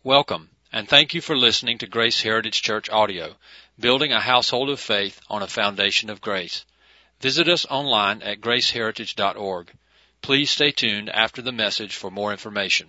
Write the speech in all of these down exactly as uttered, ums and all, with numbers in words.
Welcome, and thank you for listening to Grace Heritage Church Audio, building a household of faith on a foundation of grace. Visit us online at grace heritage dot org. Please stay tuned after the message for more information.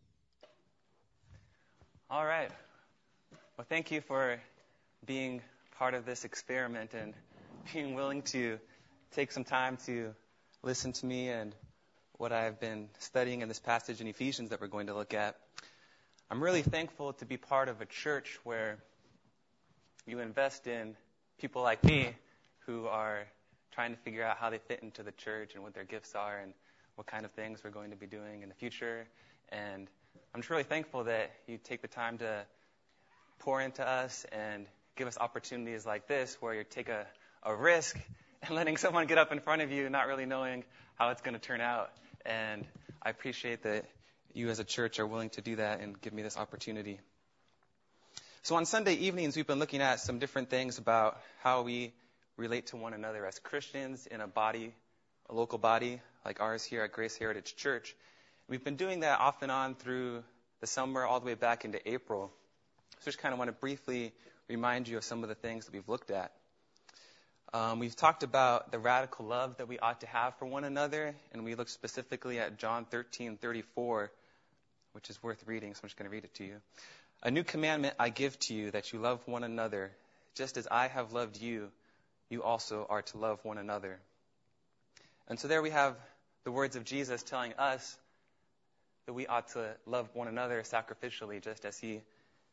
All right. Well, thank you for being part of this experiment and being willing to take some time to listen to me and what I've been studying in this passage in Ephesians that we're going to look at. I'm really thankful to be part of a church where you invest in people like me who are trying to figure out how they fit into the church and what their gifts are and what kind of things we're going to be doing in the future. And I'm just really thankful that you take the time to pour into us and give us opportunities like this where you take a, a risk and letting someone get up in front of you not really knowing how it's going to turn out. And I appreciate that you as a church are willing to do that and give me this opportunity. So on Sunday evenings, we've been looking at some different things about how we relate to one another as Christians in a body, a local body like ours here at Grace Heritage Church. We've been doing that off and on through the summer all the way back into April. So just kind of want to briefly remind you of some of the things that we've looked at. Um, we've talked about the radical love that we ought to have for one another, and we looked specifically at John thirteen thirty-four, which is worth reading, so I'm just going to read it to you. A new commandment I give to you, that you love one another. Just as I have loved you, you also are to love one another. And so there we have the words of Jesus telling us that we ought to love one another sacrificially, just as he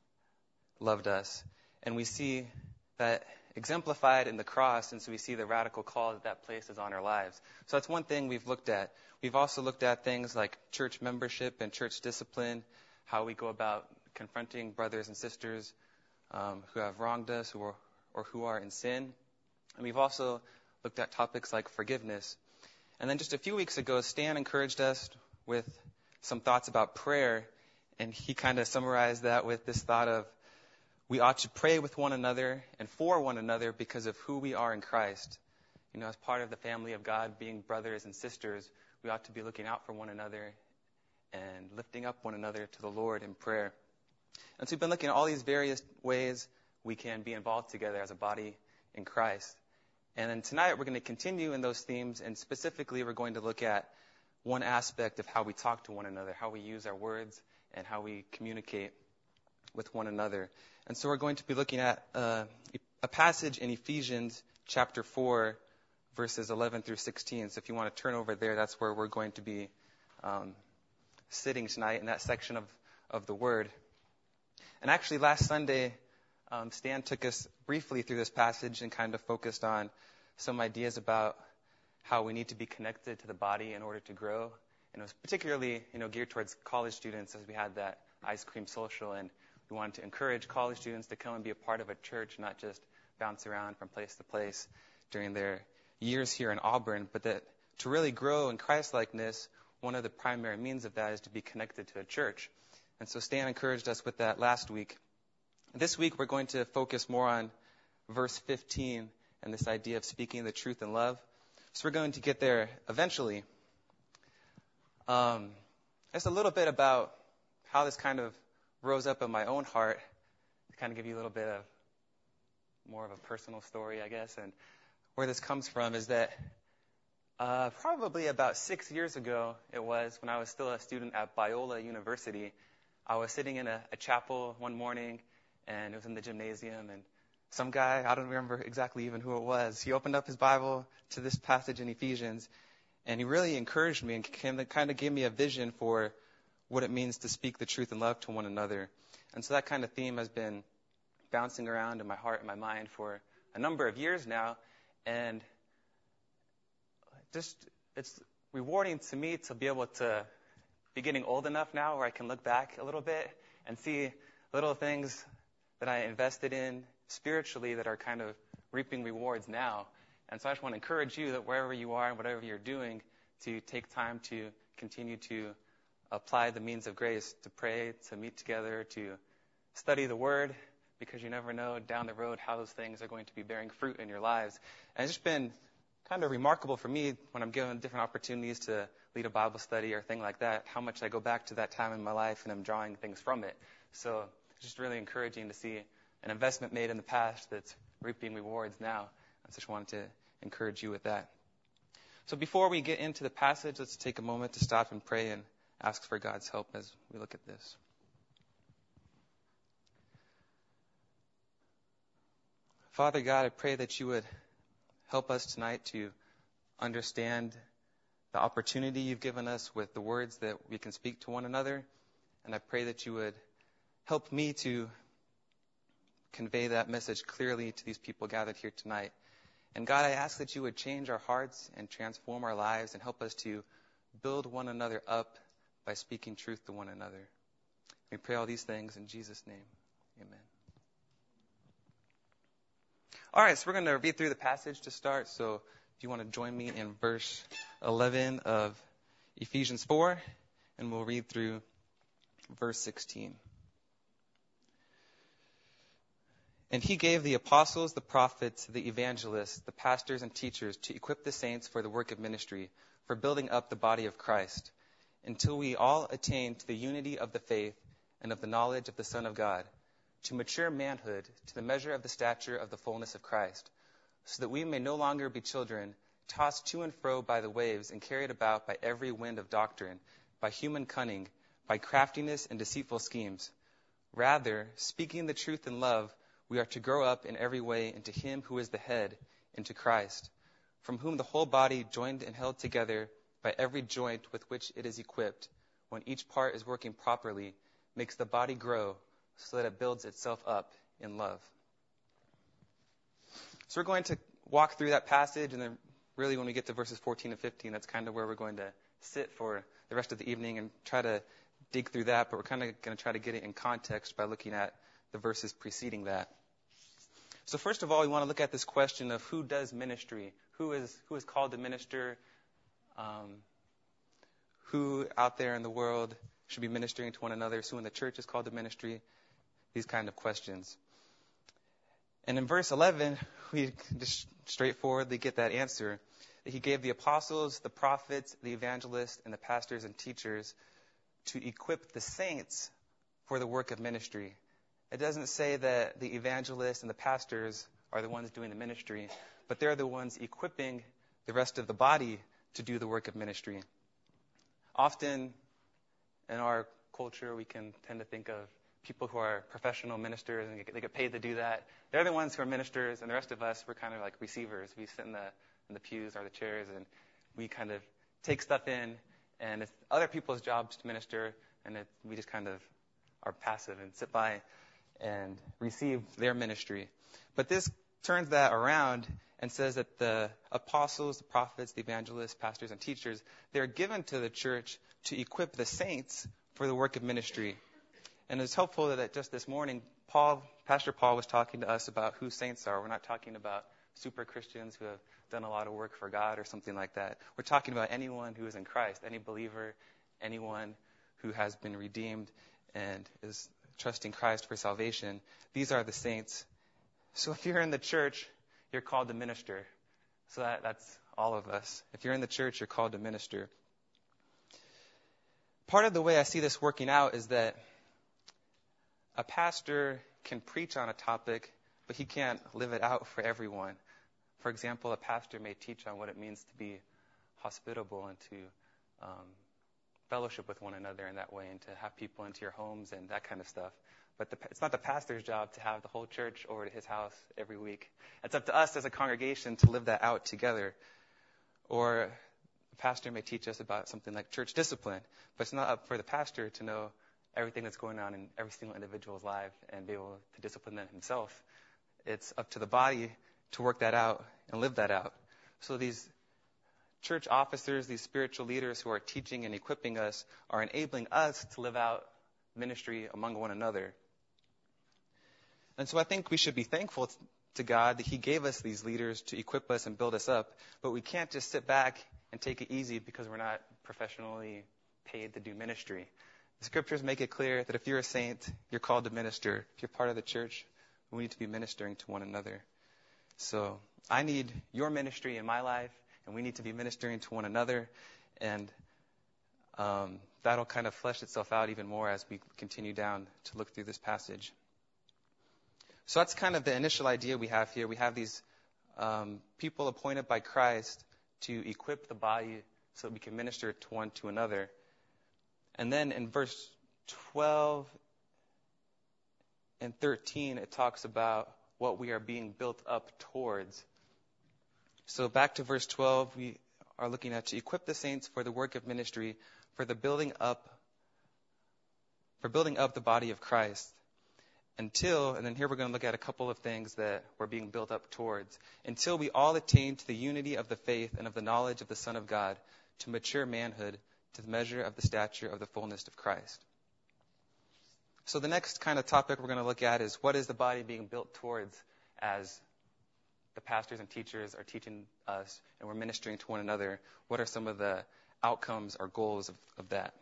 loved us. And we see that exemplified in the cross, and so we see the radical call that that places on our lives. So that's one thing we've looked at. We've also looked at things like church membership and church discipline, how we go about confronting brothers and sisters um, who have wronged us or, or who are in sin. And we've also looked at topics like forgiveness. And then just a few weeks ago, Stan encouraged us with some thoughts about prayer, and he kind of summarized that with this thought of we ought to pray with one another and for one another because of who we are in Christ. You know, as part of the family of God, being brothers and sisters, we ought to be looking out for one another and lifting up one another to the Lord in prayer. And so we've been looking at all these various ways we can be involved together as a body in Christ. And then tonight we're going to continue in those themes, and specifically we're going to look at one aspect of how we talk to one another, how we use our words, and how we communicate with one another. And so we're going to be looking at uh, a passage in Ephesians chapter four, verses eleven through sixteen. So if you want to turn over there, that's where we're going to be um, sitting tonight in that section of, of the Word. And actually last Sunday, um, Stan took us briefly through this passage and kind of focused on some ideas about how we need to be connected to the body in order to grow. And it was particularly, you know, geared towards college students, as we had that ice cream social, and we wanted to encourage college students to come and be a part of a church, not just bounce around from place to place during their years here in Auburn, but that to really grow in Christ-likeness, one of the primary means of that is to be connected to a church. And so Stan encouraged us with that last week. This week we're going to focus more on verse fifteen and this idea of speaking the truth in love. So we're going to get there eventually. Um, just a little bit about how this kind of rose up in my own heart, to kind of give you a little bit of more of a personal story, I guess. And where this comes from is that uh, probably about six years ago it was, when I was still a student at Biola University, I was sitting in a, a chapel one morning, and it was in the gymnasium, and some guy, I don't remember exactly even who it was, he opened up his Bible to this passage in Ephesians, and he really encouraged me and kind of gave me a vision for what it means to speak the truth in love to one another. And so that kind of theme has been bouncing around in my heart and my mind for a number of years now. And just it's rewarding to me to be able to be getting old enough now where I can look back a little bit and see little things that I invested in spiritually that are kind of reaping rewards now. And so I just want to encourage you that wherever you are and whatever you're doing, to take time to continue to apply the means of grace, to pray, to meet together, to study the Word, because you never know down the road how those things are going to be bearing fruit in your lives. And it's just been kind of remarkable for me when I'm given different opportunities to lead a Bible study or thing like that, how much I go back to that time in my life and I'm drawing things from it. So it's just really encouraging to see an investment made in the past that's reaping rewards now. I just wanted to encourage you with that. So before we get into the passage, let's take a moment to stop and pray and ask for God's help as we look at this. Father God, I pray that you would help us tonight to understand the opportunity you've given us with the words that we can speak to one another. And I pray that you would help me to convey that message clearly to these people gathered here tonight. And God, I ask that you would change our hearts and transform our lives and help us to build one another up by speaking truth to one another. We pray all these things in Jesus' name. Amen. All right, so we're going to read through the passage to start. So if you want to join me in verse eleven of Ephesians four, and we'll read through verse sixteen. And he gave the apostles, the prophets, the evangelists, the pastors, and teachers to equip the saints for the work of ministry, for building up the body of Christ, until we all attain to the unity of the faith and of the knowledge of the Son of God, to mature manhood, to the measure of the stature of the fullness of Christ, so that we may no longer be children, tossed to and fro by the waves and carried about by every wind of doctrine, by human cunning, by craftiness and deceitful schemes. Rather, speaking the truth in love, we are to grow up in every way into him who is the head, into Christ, from whom the whole body, joined and held together by every joint with which it is equipped, when each part is working properly, makes the body grow so that it builds itself up in love. So we're going to walk through that passage, and then really when we get to verses fourteen and fifteen, that's kind of where we're going to sit for the rest of the evening and try to dig through that, but we're kind of going to try to get it in context by looking at the verses preceding that. So first of all, we want to look at this question of who does ministry, who is who is called to minister, um, who out there in the world should be ministering to one another, who in the church is called to ministry, these kind of questions. And in verse eleven, we just straightforwardly get that answer. He gave the apostles, the prophets, the evangelists, and the pastors and teachers to equip the saints for the work of ministry. It doesn't say that the evangelists and the pastors are the ones doing the ministry, but they're the ones equipping the rest of the body to do the work of ministry. Often in our culture, we can tend to think of people who are professional ministers and they get paid to do that. They're the ones who are ministers, and the rest of us, we're kind of like receivers. We sit in the in the pews or the chairs, and we kind of take stuff in, and it's other people's jobs to minister, and it, we just kind of are passive and sit by and receive their ministry. But this turns that around and says that the apostles, the prophets, the evangelists, pastors, and teachers, they're given to the church to equip the saints for the work of ministry. And it's helpful that just this morning, Paul, Pastor Paul was talking to us about who saints are. We're not talking about super Christians who have done a lot of work for God or something like that. We're talking about anyone who is in Christ, any believer, anyone who has been redeemed and is trusting Christ for salvation. These are the saints. So if you're in the church, you're called to minister. So that, that's all of us. If you're in the church, you're called to minister. Part of the way I see this working out is that a pastor can preach on a topic, but he can't live it out for everyone. For example, a pastor may teach on what it means to be hospitable and to um, fellowship with one another in that way and to have people into your homes and that kind of stuff. But the, it's not the pastor's job to have the whole church over to his house every week. It's up to us as a congregation to live that out together. Or the pastor may teach us about something like church discipline, but it's not up for the pastor to know everything that's going on in every single individual's life and be able to discipline them himself. It's up to the body to work that out and live that out. So these church officers, these spiritual leaders who are teaching and equipping us are enabling us to live out ministry among one another. And so I think we should be thankful to God that he gave us these leaders to equip us and build us up, but we can't just sit back and take it easy because we're not professionally paid to do ministry. The scriptures make it clear that if you're a saint, you're called to minister. If you're part of the church, we need to be ministering to one another. So I need your ministry in my life, and we need to be ministering to one another. And um, that'll kind of flesh itself out even more as we continue down to look through this passage. So that's kind of the initial idea we have here. We have these um, people appointed by Christ to equip the body so that we can minister to one to another. And then in verse twelve and thirteen, it talks about what we are being built up towards. So back to verse twelve, we are looking at to equip the saints for the work of ministry, for the building up, for building up the body of Christ. Until, and then here we're going to look at a couple of things that we're being built up towards. Until we all attain to the unity of the faith and of the knowledge of the Son of God, to mature manhood, to the measure of the stature of the fullness of Christ. So the next kind of topic we're going to look at is what is the body being built towards as the pastors and teachers are teaching us and we're ministering to one another. What are some of the outcomes or goals of, of that?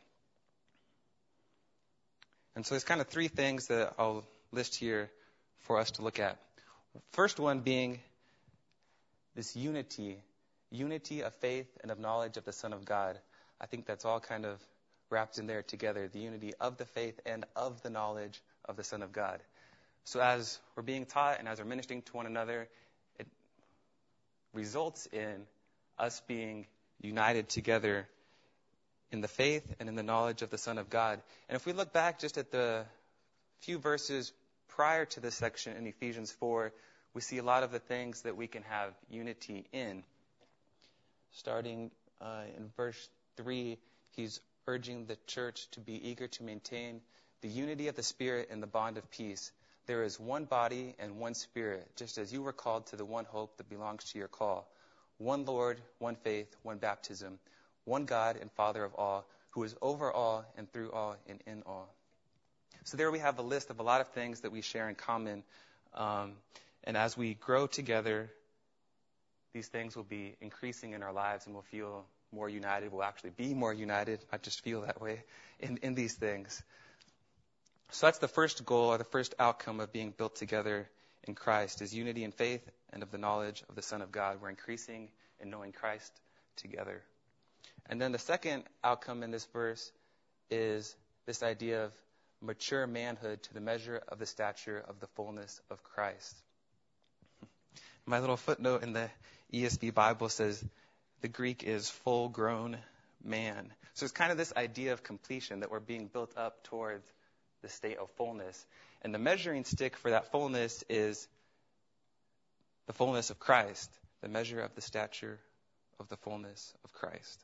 And so there's kind of three things that I'll list here for us to look at. First one being this unity, unity of faith and of knowledge of the Son of God. I think that's all kind of wrapped in there together, the unity of the faith and of the knowledge of the Son of God. So as we're being taught and as we're ministering to one another, it results in us being united together in the faith and in the knowledge of the Son of God. And if we look back just at the few verses prior to this section in Ephesians four, we see a lot of the things that we can have unity in. Starting uh, in verse three, he's urging the church to be eager to maintain the unity of the Spirit in the bond of peace. There is one body and one Spirit, just as you were called to the one hope that belongs to your call. One Lord, one faith, one baptism, one God and Father of all, who is over all and through all and in all. So there we have a list of a lot of things that we share in common. Um, and as we grow together, these things will be increasing in our lives and we'll feel more united. We'll actually be more united, not just feel that way, in, in these things. So that's the first goal or the first outcome of being built together in Christ is unity in faith and of the knowledge of the Son of God. We're increasing in knowing Christ together. And then the second outcome in this verse is this idea of mature manhood to the measure of the stature of the fullness of Christ. My little footnote in the E S V Bible says the Greek is full-grown man. So it's kind of this idea of completion, that we're being built up towards the state of fullness. And the measuring stick for that fullness is the fullness of Christ, the measure of the stature of the fullness of Christ.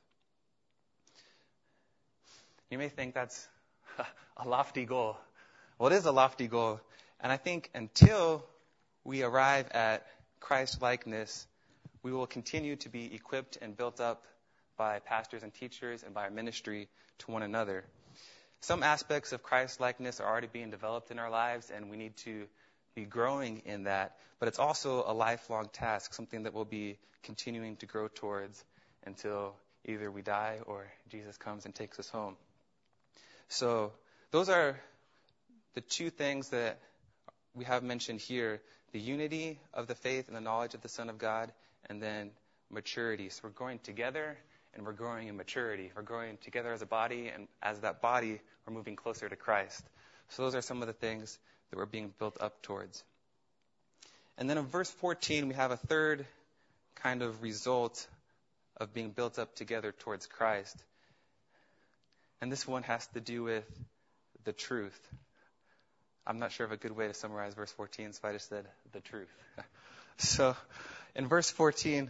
You may think that's a lofty goal. Well, it is a lofty goal. And I think until we arrive at Christ-likeness, we will continue to be equipped and built up by pastors and teachers and by our ministry to one another. Some aspects of Christ-likeness are already being developed in our lives, and we need to be growing in that. But it's also a lifelong task, something that we'll be continuing to grow towards until either we die or Jesus comes and takes us home. So those are the two things that we have mentioned here, the unity of the faith and the knowledge of the Son of God, and then maturity. So we're growing together and we're growing in maturity. We're growing together as a body, and as that body, we're moving closer to Christ. So those are some of the things that we're being built up towards. And then in verse fourteen, we have a third kind of result of being built up together towards Christ. And this one has to do with the truth. I'm not sure of a good way to summarize verse fourteen, so I just said the truth. So in verse fourteen,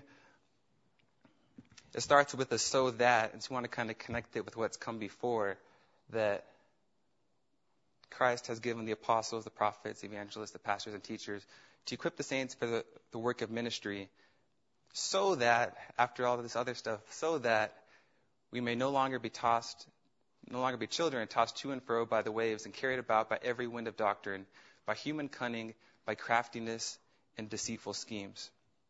it starts with a so that, and so you want to kind of connect it with what's come before, that Christ has given the apostles, the prophets, the evangelists, the pastors, and teachers to equip the saints for the, the work of ministry, so that, after all of this other stuff, so that we may no longer be tossed, no longer be children tossed to and fro by the waves and carried about by every wind of doctrine, by human cunning, by craftiness and deceitful schemes.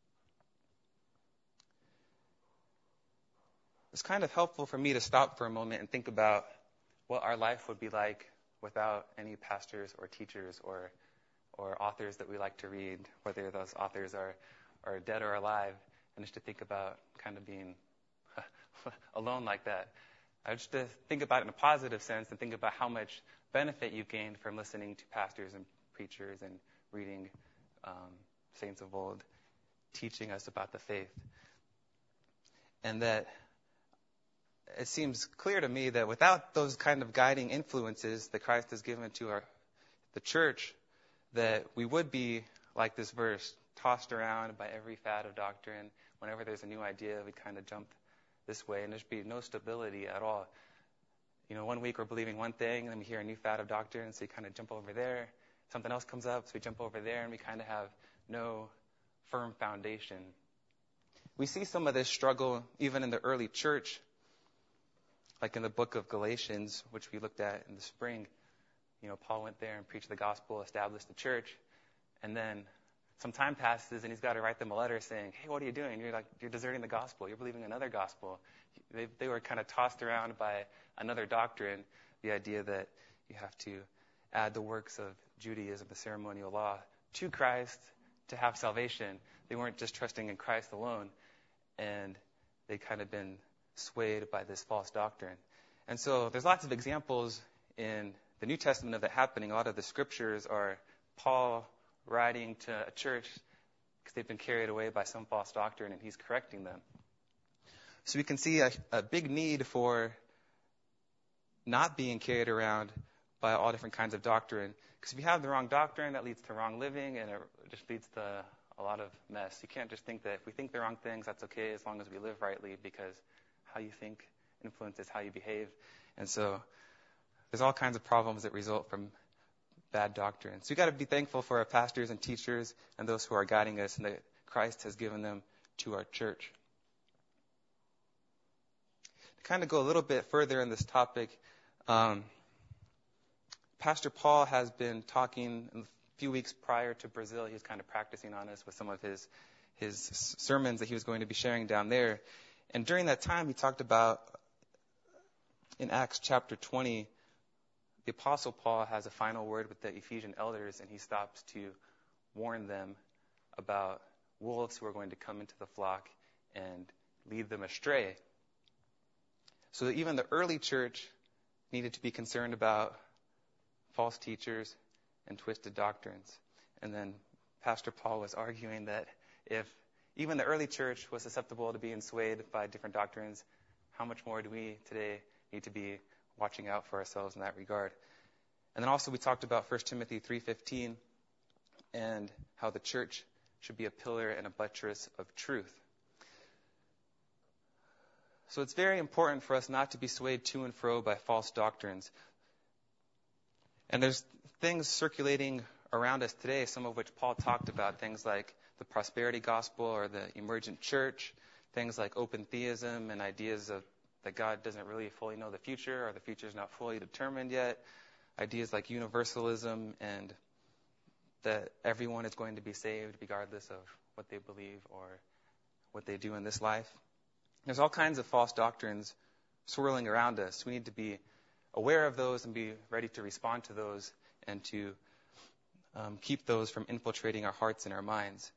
It's kind of helpful for me to stop for a moment and think about what our life would be like without any pastors or teachers or or authors that we like to read, whether those authors are, are dead or alive, and just to think about kind of being alone like that. I just to think about it in a positive sense and think about how much benefit you've gained from listening to pastors and preachers and reading um, saints of old teaching us about the faith. And that it seems clear to me that without those kind of guiding influences that Christ has given to our the church, that we would be like this verse, tossed around by every fad of doctrine. Whenever there's a new idea, we kind of jump this way, and there'd be no stability at all. You know, one week we're believing one thing, and then we hear a new fad of doctrine, so we kind of jump over there. Something else comes up, so we jump over there, and we kind of have no firm foundation. We see some of this struggle even in the early church, like in the book of Galatians, which we looked at in the spring. You know, Paul went there and preached the gospel, established the church, and then some time passes, and he's got to write them a letter saying, hey, what are you doing? You're like, you're deserting the gospel. You're believing another gospel. They, they were kind of tossed around by another doctrine, the idea that you have to add the works of Judaism, the ceremonial law, to Christ to have salvation. They weren't just trusting in Christ alone, and they kind of been swayed by this false doctrine. And so there's lots of examples in the New Testament of that happening. A lot of the scriptures are Paul writing to a church because they've been carried away by some false doctrine, and he's correcting them. So we can see a, a big need for not being carried around by all different kinds of doctrine. Because if you have the wrong doctrine, that leads to wrong living, and it just leads to a lot of mess. You can't just think that if we think the wrong things, that's okay as long as we live rightly, because how you think influences how you behave. And so there's all kinds of problems that result from bad doctrine. So we've got to be thankful for our pastors and teachers and those who are guiding us, and that Christ has given them to our church. To kind of go a little bit further in this topic, um, Pastor Paul has been talking in the few weeks prior to Brazil. He was kind of practicing on us with some of his his sermons that he was going to be sharing down there. And during that time, he talked about, in Acts chapter twenty, the Apostle Paul has a final word with the Ephesian elders, and he stops to warn them about wolves who are going to come into the flock and lead them astray. So that even the early church needed to be concerned about false teachers and twisted doctrines. And then Pastor Paul was arguing that if even the early church was susceptible to being swayed by different doctrines, how much more do we today need to be watching out for ourselves in that regard? And then also we talked about First Timothy three fifteen and how the church should be a pillar and a buttress of truth. So it's very important for us not to be swayed to and fro by false doctrines. And there's things circulating around us today, some of which Paul talked about, things like the prosperity gospel or the emergent church, things like open theism and ideas of that God doesn't really fully know the future, or the future is not fully determined yet, ideas like universalism and that everyone is going to be saved regardless of what they believe or what they do in this life. There's all kinds of false doctrines swirling around us. We need to be aware of those and be ready to respond to those and to um, keep those from infiltrating our hearts and our minds.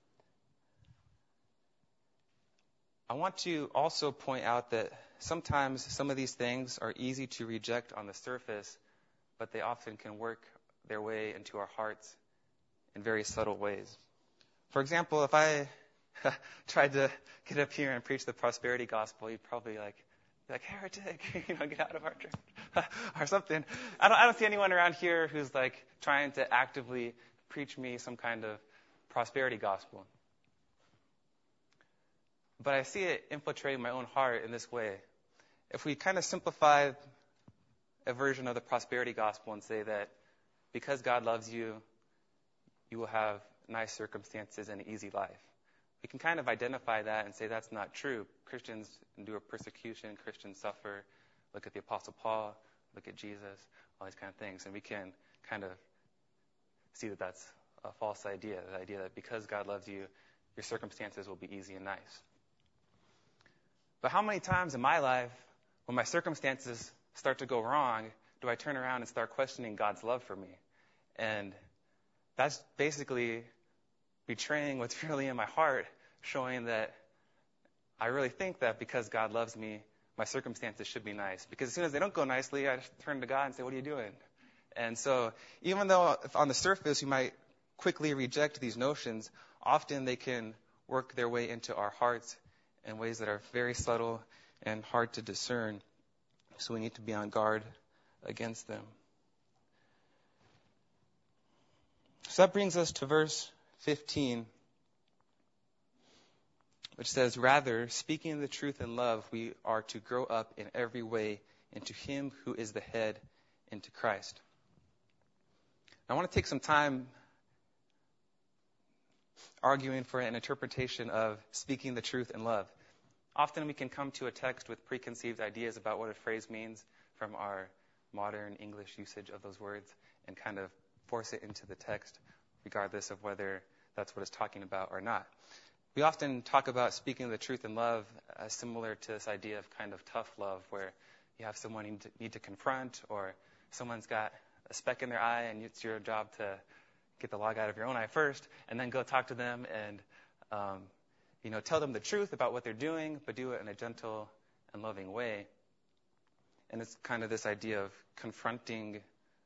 I want to also point out that sometimes some of these things are easy to reject on the surface, but they often can work their way into our hearts in very subtle ways. For example, if I tried to get up here and preach the prosperity gospel, you'd probably like be like, heretic, you know, get out of our church or something. I don't, I don't see anyone around here who's like trying to actively preach me some kind of prosperity gospel. But I see it infiltrating my own heart in this way. If we kind of simplify a version of the prosperity gospel and say that because God loves you, you will have nice circumstances and an easy life. We can kind of identify that and say that's not true. Christians endure persecution, Christians suffer. Look at the Apostle Paul, look at Jesus, all these kind of things. And we can kind of see that that's a false idea, the idea that because God loves you, your circumstances will be easy and nice. But how many times in my life, when my circumstances start to go wrong, do I turn around and start questioning God's love for me? And that's basically betraying what's really in my heart, showing that I really think that because God loves me, my circumstances should be nice. Because as soon as they don't go nicely, I just turn to God and say, what are you doing? And so even though if on the surface we might quickly reject these notions, often they can work their way into our hearts in ways that are very subtle and hard to discern. So we need to be on guard against them. So that brings us to verse fifteen, which says, rather, speaking the truth in love, we are to grow up in every way into Him who is the head, into Christ. I want to take some time arguing for an interpretation of speaking the truth in love. Often we can come to a text with preconceived ideas about what a phrase means from our modern English usage of those words and kind of force it into the text, regardless of whether that's what it's talking about or not. We often talk about speaking the truth in love as similar to this idea of kind of tough love, where you have someone you need to, need to confront, or someone's got a speck in their eye and it's your job to get the log out of your own eye first and then go talk to them and um, you know, tell them the truth about what they're doing, but do it in a gentle and loving way. And it's kind of this idea of confronting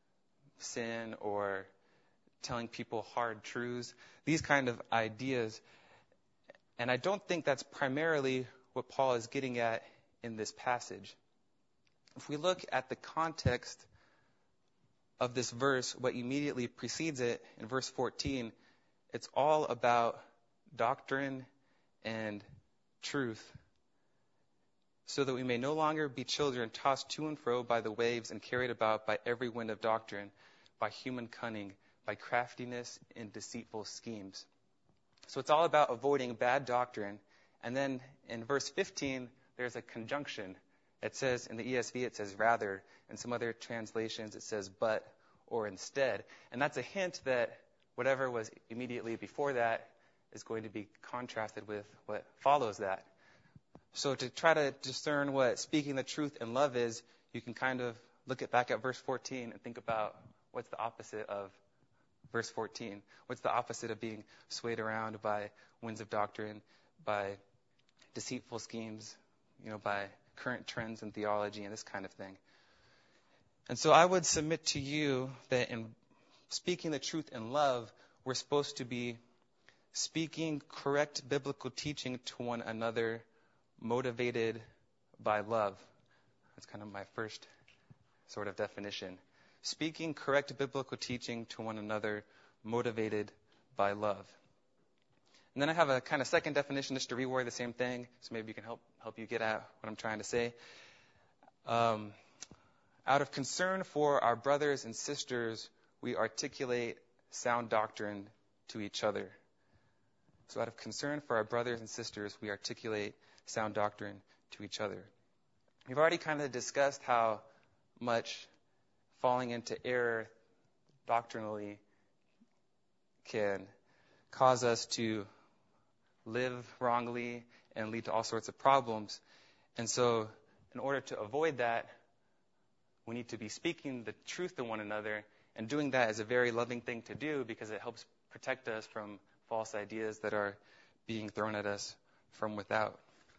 sin or telling people hard truths, these kind of ideas. And I don't think that's primarily what Paul is getting at in this passage. If we look at the context of this verse, what immediately precedes it in verse fourteen, it's all about doctrine and truth, so that we may no longer be children tossed to and fro by the waves and carried about by every wind of doctrine, by human cunning, by craftiness and deceitful schemes. So it's all about avoiding bad doctrine. And then in verse fifteen, there's a conjunction. It says, in the E S V, it says rather. In some other translations, it says but or instead. And that's a hint that whatever was immediately before that is going to be contrasted with what follows that. So to try to discern what speaking the truth in love is, you can kind of look at back at verse fourteen and think about what's the opposite of verse fourteen. What's the opposite of being swayed around by winds of doctrine, by deceitful schemes, you know, by current trends in theology and this kind of thing. And so I would submit to you that in speaking the truth in love, we're supposed to be speaking correct biblical teaching to one another, motivated by love. That's kind of my first sort of definition. Speaking correct biblical teaching to one another, motivated by love. And then I have a kind of second definition just to reword the same thing, so maybe you can help help you get at what I'm trying to say. Um, out of concern for our brothers and sisters, we articulate sound doctrine to each other. So out of concern for our brothers and sisters, we articulate sound doctrine to each other. We've already kind of discussed how much falling into error doctrinally can cause us to live wrongly and lead to all sorts of problems. And so in order to avoid that, we need to be speaking the truth to one another, and doing that is a very loving thing to do because it helps protect us from false ideas that are being thrown at us from without.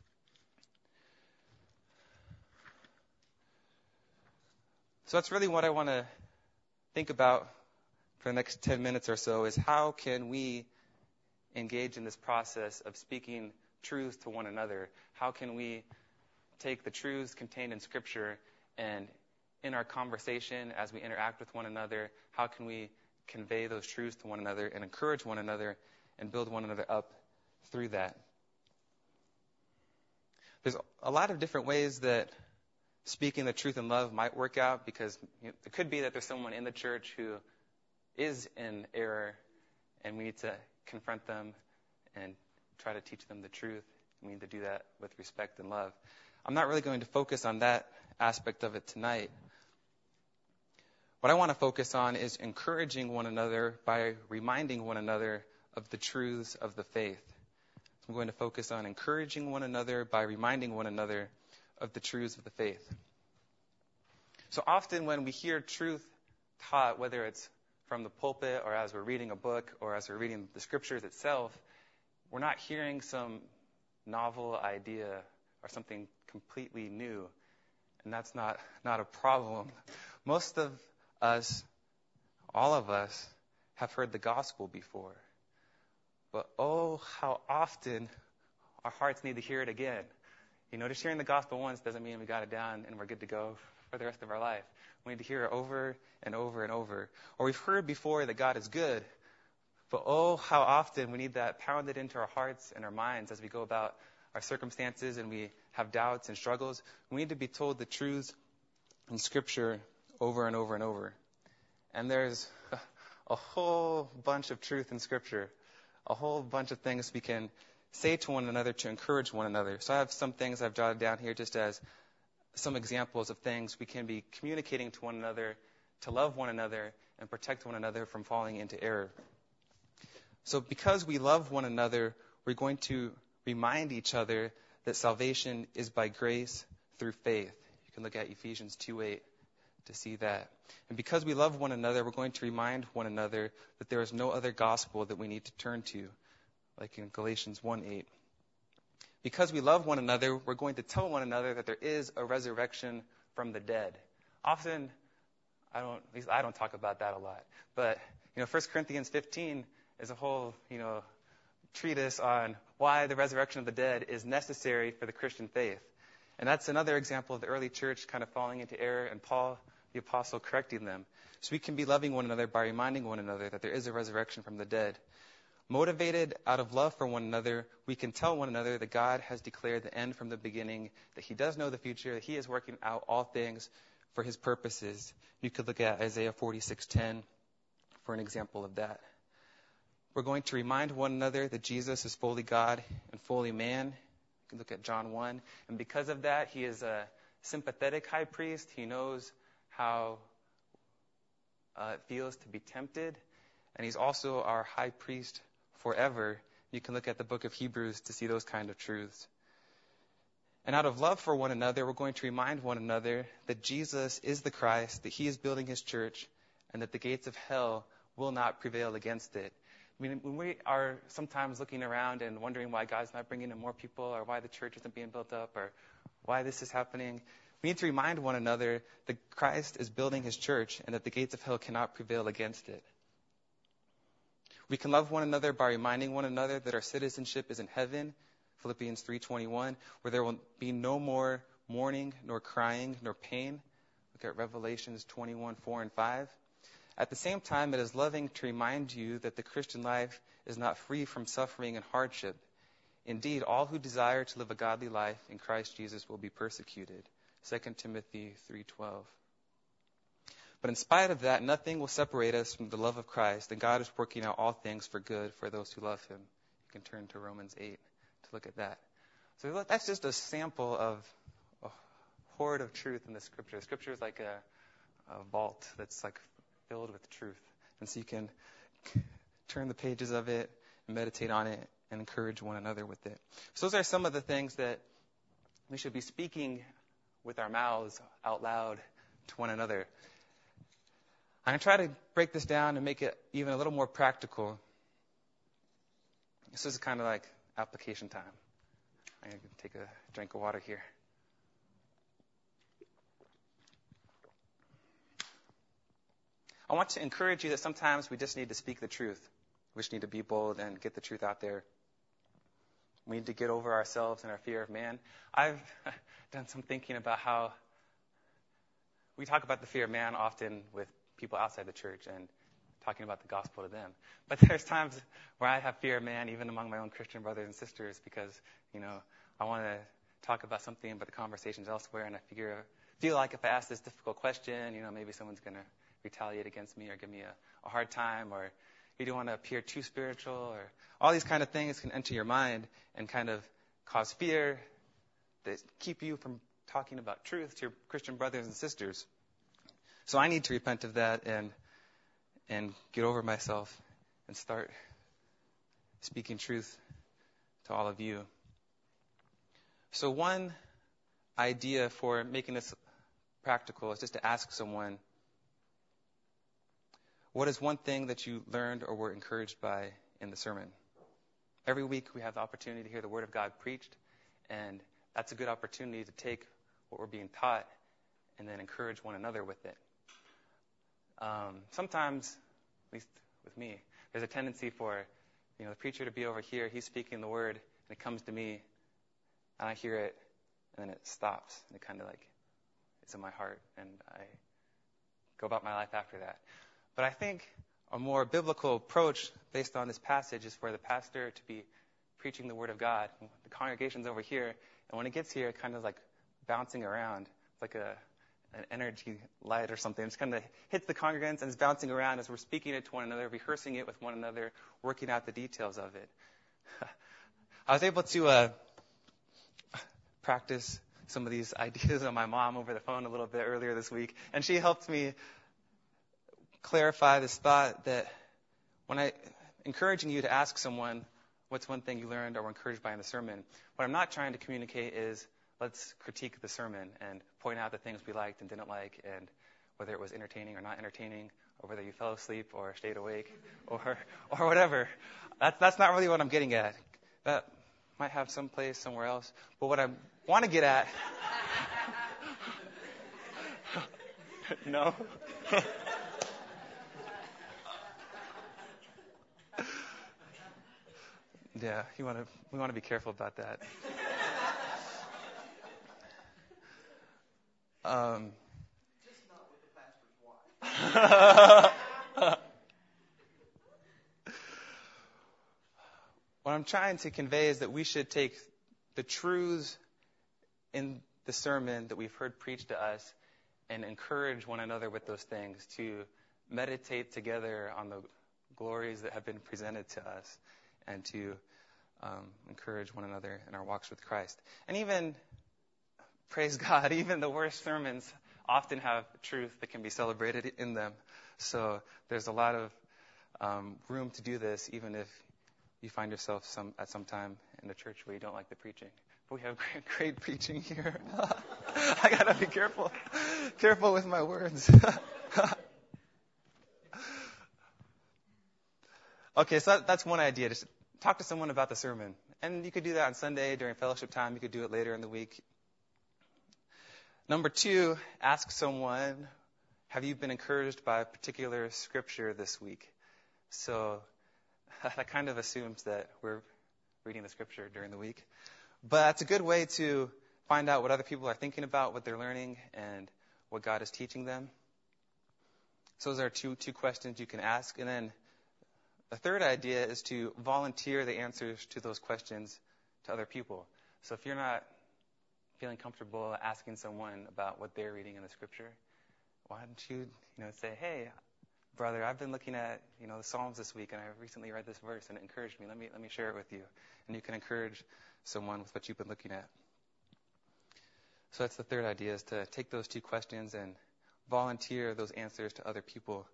So that's really what I want to think about for the next ten minutes or so, is how can we engage in this process of speaking truth to one another? How can we take the truths contained in Scripture and in our conversation as we interact with one another, how can we convey those truths to one another and encourage one another and build one another up through that? There's a lot of different ways that speaking the truth in love might work out, because you know, it could be that there's someone in the church who is in error and we need to confront them and try to teach them the truth. We need to do that with respect and love. I'm not really going to focus on that aspect of it tonight. What I want to focus on is encouraging one another by reminding one another of the truths of the faith. I'm going to focus on encouraging one another by reminding one another of the truths of the faith. So often when we hear truth taught, whether it's from the pulpit or as we're reading a book or as we're reading the Scriptures itself, we're not hearing some novel idea or something completely new. And that's not, not a problem. Most of us, all of us, have heard the gospel before. But oh, how often our hearts need to hear it again. You know, just hearing the gospel once doesn't mean we got it down and we're good to go for the rest of our life. We need to hear it over and over and over. Or we've heard before that God is good, but oh, how often we need that pounded into our hearts and our minds as we go about our circumstances and we have doubts and struggles. We need to be told the truths in Scripture over and over and over. And there's a whole bunch of truth in Scripture, a whole bunch of things we can say to one another to encourage one another. So I have some things I've jotted down here just as some examples of things we can be communicating to one another to love one another and protect one another from falling into error. So because we love one another, we're going to remind each other that salvation is by grace through faith. You can look at Ephesians two eight to see that. And because we love one another, we're going to remind one another that there is no other gospel that we need to turn to, like in Galatians one eight. Because we love one another, we're going to tell one another that there is a resurrection from the dead. Often, I don't, at least I don't talk about that a lot. But, you know, First Corinthians fifteen is a whole, you know, treatise on why the resurrection of the dead is necessary for the Christian faith. And that's another example of the early church kind of falling into error and Paul, the apostle, correcting them. So we can be loving one another by reminding one another that there is a resurrection from the dead. Motivated out of love for one another, we can tell one another that God has declared the end from the beginning, that He does know the future, that He is working out all things for His purposes. You could look at Isaiah forty-six ten for an example of that. We're going to remind one another that Jesus is fully God and fully man. You can look at John one. And because of that, He is a sympathetic high priest. He knows how uh, it feels to be tempted. And He's also our high priest forever. You can look at the book of Hebrews to see those kind of truths. And out of love for one another, we're going to remind one another that Jesus is the Christ, that He is building His church, and that the gates of hell will not prevail against it. I mean, when we are sometimes looking around and wondering why God's not bringing in more people, or why the church isn't being built up, or why this is happening, we need to remind one another that Christ is building His church and that the gates of hell cannot prevail against it. We can love one another by reminding one another that our citizenship is in heaven, Philippians three twenty-one, where there will be no more mourning, nor crying, nor pain. Look at Revelations twenty-one four and five. At the same time, it is loving to remind you that the Christian life is not free from suffering and hardship. Indeed, all who desire to live a godly life in Christ Jesus will be persecuted. Second Timothy three twelve. But in spite of that, nothing will separate us from the love of Christ, and God is working out all things for good for those who love Him. You can turn to Romans eight to look at that. So that's just a sample of a hoard of truth in the Scripture. Scripture is like a, a vault that's like filled with truth. And so you can turn the pages of it, and meditate on it, and encourage one another with it. So those are some of the things that we should be speaking with our mouths out loud to one another. I'm going to try to break this down and make it even a little more practical. This is kind of like application time. I'm going to take a drink of water here. I want to encourage you that sometimes we just need to speak the truth. We just need to be bold and get the truth out there. We need to get over ourselves and our fear of man. I've done some thinking about how we talk about the fear of man often with people outside the church and talking about the gospel to them. But there's times where I have fear of man, even among my own Christian brothers and sisters, because, you know, I want to talk about something, but the conversation's elsewhere, and I figure, feel like if I ask this difficult question, you know, maybe someone's going to retaliate against me or give me a, a hard time, or you don't want to appear too spiritual, or all these kind of things can enter your mind and kind of cause fear that keep you from talking about truth to your Christian brothers and sisters. So I need to repent of that and and get over myself and start speaking truth to all of you. So one idea for making this practical is just to ask someone, what is one thing that you learned or were encouraged by in the sermon? Every week we have the opportunity to hear the Word of God preached, and that's a good opportunity to take what we're being taught and then encourage one another with it. Um, sometimes, at least with me, there's a tendency for, you know, the preacher to be over here, he's speaking the word, and it comes to me, and I hear it, and then it stops, and it kind of like, it's in my heart, and I go about my life after that. But I think a more biblical approach based on this passage is for the pastor to be preaching the word of God. The congregation's over here, and when it gets here, it kind of like bouncing around. It's like a an energy light or something. It just kind of hits the congregants and it's bouncing around as we're speaking it to one another, rehearsing it with one another, working out the details of it. I was able to uh, practice some of these ideas on my mom over the phone a little bit earlier this week, and she helped me clarify this thought that when I encouraging you to ask someone what's one thing you learned or were encouraged by in the sermon, what I'm not trying to communicate is let's critique the sermon and point out the things we liked and didn't like, and whether it was entertaining or not entertaining, or whether you fell asleep or stayed awake, or or whatever. That's that's not really what I'm getting at. That might have some place somewhere else. But what I want to get at, no. Yeah, you want to. We want to be careful about that. Um, Just not with the pastor's wife. What I'm trying to convey is that we should take the truths in the sermon that we've heard preached to us and encourage one another with those things, to meditate together on the glories that have been presented to us, and to um, encourage one another in our walks with Christ. And even, praise God, even the worst sermons often have truth that can be celebrated in them. So there's a lot of um, room to do this, even if you find yourself some at some time in a church where you don't like the preaching. But we have great, great preaching here. I gotta be careful, careful with my words. Okay, so that, that's one idea. Just talk to someone about the sermon. And you could do that on Sunday during fellowship time. You could do it later in the week. Number two, ask someone, have you been encouraged by a particular scripture this week? So that kind of assumes that we're reading the scripture during the week. But that's a good way to find out what other people are thinking about, what they're learning, and what God is teaching them. So those are two two questions you can ask. And then the third idea is to volunteer the answers to those questions to other people. So if you're not feeling comfortable asking someone about what they're reading in the scripture, why don't you, you know, say, hey, brother, I've been looking at, you know, the Psalms this week, and I recently read this verse, and it encouraged me. Let me let me share it with you. And you can encourage someone with what you've been looking at. So that's the third idea, is to take those two questions and volunteer those answers to other people.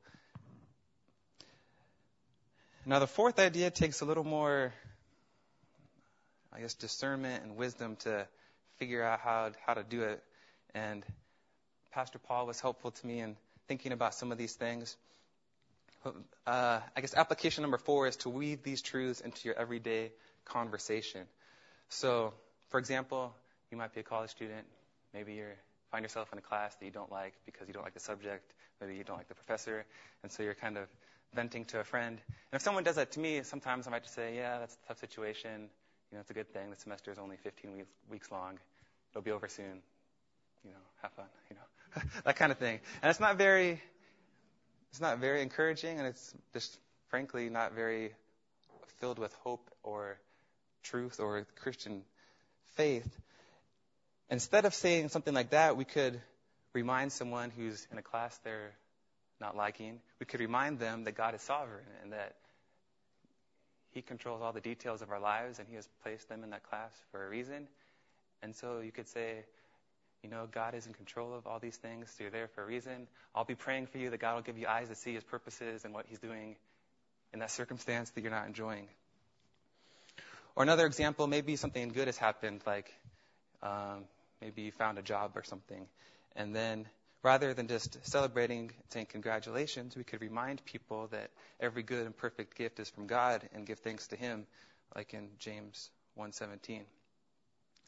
Now, the fourth idea takes a little more, I guess, discernment and wisdom to figure out how how to do it. And Pastor Paul was helpful to me in thinking about some of these things. Uh, I guess application number four is to weave these truths into your everyday conversation. So, for example, you might be a college student. Maybe you find yourself in a class that you don't like because you don't like the subject. Maybe you don't like the professor. And so you're kind of venting to a friend. And if someone does that to me, sometimes I might just say, yeah, that's a tough situation. You know, it's a good thing. The semester is only fifteen weeks, weeks long. It'll be over soon. You know, have fun, you know, that kind of thing. And it's not very, it's not very encouraging, and it's just, frankly, not very filled with hope or truth or Christian faith. Instead of saying something like that, we could remind someone who's in a class they're not liking, we could remind them that God is sovereign and that He controls all the details of our lives, and He has placed them in that class for a reason. And so you could say, you know, God is in control of all these things, so you're there for a reason. I'll be praying for you that God will give you eyes to see His purposes and what He's doing in that circumstance that you're not enjoying. Or another example, maybe something good has happened, like um, maybe you found a job or something. And then rather than just celebrating, saying congratulations, we could remind people that every good and perfect gift is from God and give thanks to Him, like in James one seventeen.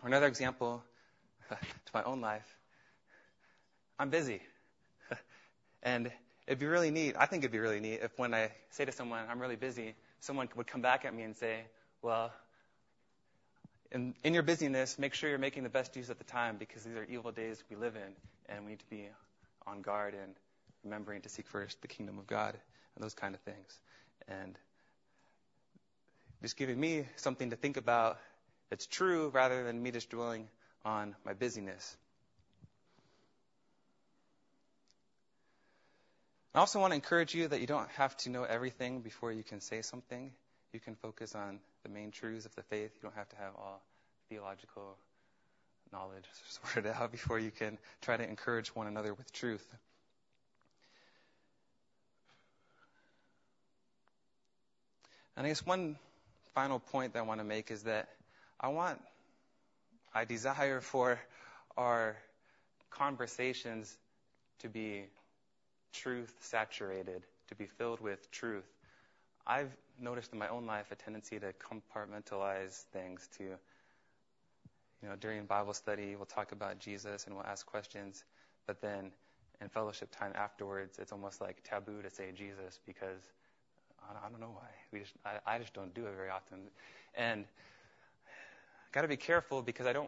Or another example to my own life. I'm busy. And it'd be really neat, I think it'd be really neat if when I say to someone, I'm really busy, someone would come back at me and say, well, in, in your busyness, make sure you're making the best use of the time because these are evil days we live in and we need to be on guard and remembering to seek first the kingdom of God and those kind of things. And just giving me something to think about that's true rather than me just dwelling on my busyness. I also want to encourage you that you don't have to know everything before you can say something. You can focus on the main truths of the faith. You don't have to have all theological knowledge sorted out before you can try to encourage one another with truth. And I guess one final point that I want to make is that I want, I desire for our conversations to be truth saturated, to be filled with truth. I've noticed in my own life a tendency to compartmentalize things, to, you know, during Bible study, we'll talk about Jesus and we'll ask questions, but then in fellowship time afterwards, it's almost like taboo to say Jesus because I don't know why. We just, I, I just don't do it very often. And got to be careful because I don't,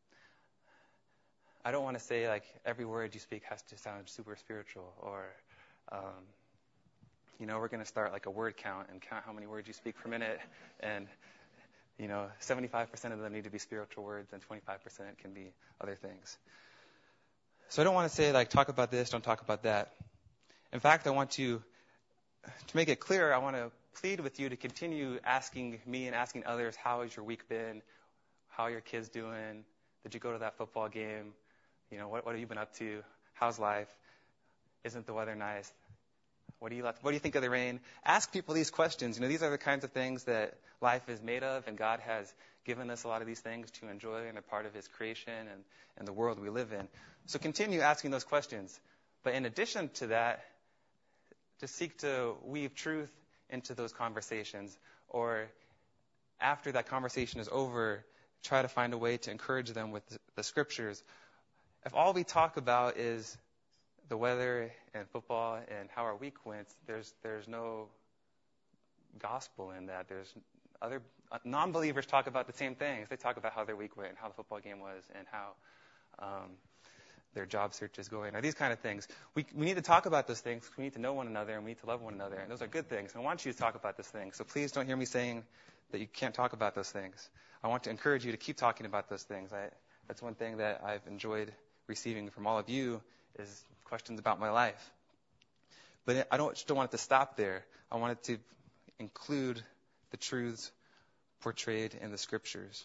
I don't want to say like every word you speak has to sound super spiritual or, um, you know, we're going to start like a word count and count how many words you speak per minute. And, you know, seventy-five percent of them need to be spiritual words and twenty-five percent can be other things. So I don't want to say like talk about this, don't talk about that. In fact, I want to, to make it clear, I want to plead with you to continue asking me and asking others, how has your week been? How are your kids doing? Did you go to that football game? You know, what, what have you been up to? How's life? Isn't the weather nice? What do you like, what do you think of the rain? Ask people these questions. You know, these are the kinds of things that life is made of, and God has given us a lot of these things to enjoy and are part of His creation and, and the world we live in. So continue asking those questions. But in addition to that, just seek to weave truth into those conversations. Or after that conversation is over, try to find a way to encourage them with the, the scriptures. If all we talk about is the weather and football and how our week went, there's there's no gospel in that. There's other non-believers talk about the same things. They talk about how their week went and how the football game was and how um, their job search is going, or these kind of things. We we need to talk about those things. We need to know one another and we need to love one another. And those are good things. And I want you to talk about those things. So please don't hear me saying that you can't talk about those things. I want to encourage you to keep talking about those things. I, that's one thing that I've enjoyed receiving from all of you is questions about my life. But I don't just don't want it to stop there. I want it to include the truths portrayed in the scriptures.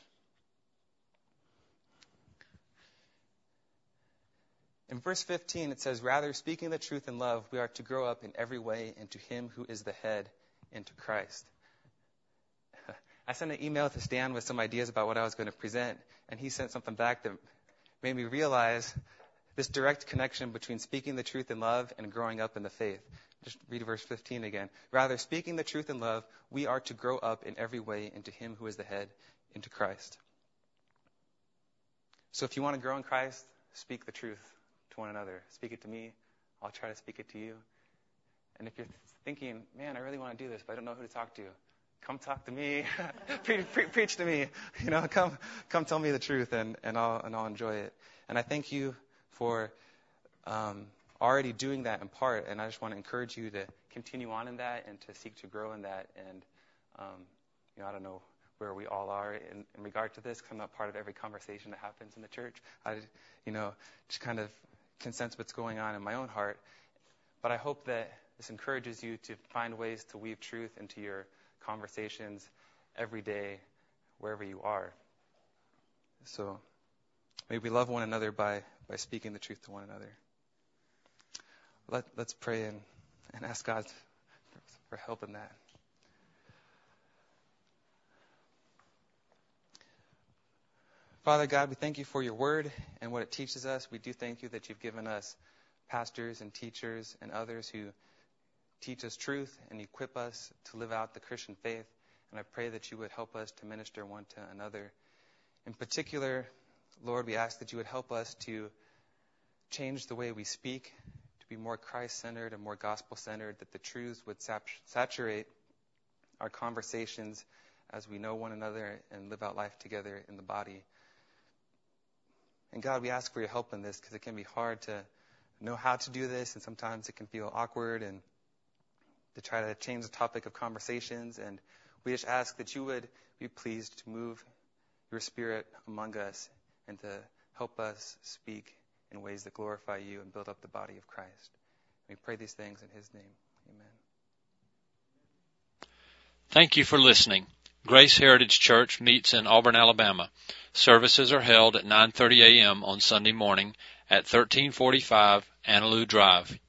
In verse fifteen, it says, rather, speaking the truth in love, we are to grow up in every way into Him who is the head, into Christ. I sent an email to Stan with some ideas about what I was going to present, and he sent something back that made me realize this direct connection between speaking the truth in love and growing up in the faith. Just read verse fifteen again. Rather, speaking the truth in love, we are to grow up in every way into Him who is the head, into Christ. So if you want to grow in Christ, speak the truth to one another. Speak it to me. I'll try to speak it to you. And if you're thinking, man, I really want to do this, but I don't know who to talk to, come talk to me. pre- pre- preach to me. You know, come come tell me the truth, and, and I'll and I'll enjoy it. And I thank you for um, already doing that in part, and I just want to encourage you to continue on in that and to seek to grow in that. And um, you know, I don't know where we all are in, in regard to this, because I'm not part of every conversation that happens in the church. I, you know, just kind of can sense what's going on in my own heart. But I hope that this encourages you to find ways to weave truth into your conversations every day, wherever you are. So may we love one another by, by speaking the truth to one another. Let, let's pray and, and ask God for, for help in that. Father God, we thank you for your word and what it teaches us. We do thank you that you've given us pastors and teachers and others who teach us truth and equip us to live out the Christian faith. And I pray that you would help us to minister one to another In particular, Lord, we ask that you would help us to change the way we speak, to be more Christ-centered and more gospel-centered, that the truths would sat- saturate our conversations as we know one another and live out life together in the body. And God, we ask for your help in this because it can be hard to know how to do this, and sometimes it can feel awkward and to try to change the topic of conversations. And we just ask that you would be pleased to move your Spirit among us and to help us speak in ways that glorify you and build up the body of Christ. We pray these things in his name. Amen. Thank you for listening. Grace Heritage Church meets in Auburn, Alabama. Services are held at nine thirty a.m. on Sunday morning at thirteen forty-five Annaloo Drive,